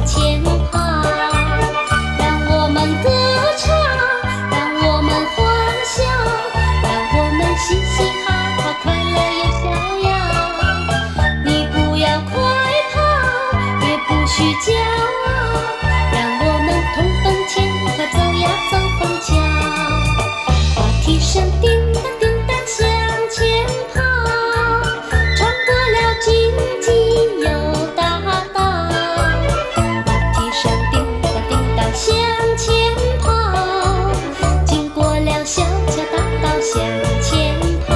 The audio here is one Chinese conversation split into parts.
前跑，让我们歌唱，让我们欢笑，让我们嘻嘻哈哈，快乐又逍遥。你不要快跑，也不许骄傲，让我们同奔前，快走呀走虹桥。马蹄声叮当叮当向前跑，穿过了荆棘又大道。马蹄声叮当叮当向前跑，经过了小桥大道向前跑。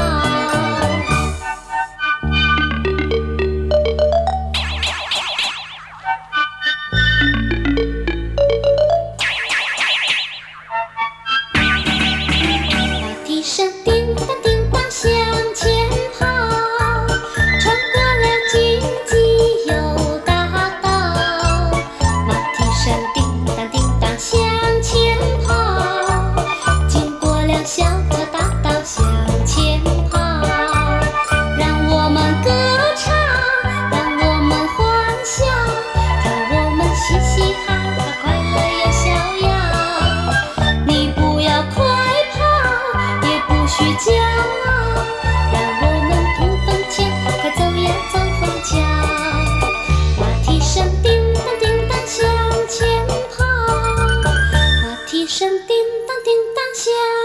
马蹄声叮当叮当向前跑，穿过了荆棘又大道。马蹄声叮当叮当向前跑，经过了小桥大道向前跑。让我们歌唱，让我们欢笑，让我们嘻嘻哈哈，快乐又逍遥。你不要快跑，也不许骄傲，让我们同奔前，快走呀走虹桥。马蹄声叮当叮当向前跑，马蹄声叮当叮当向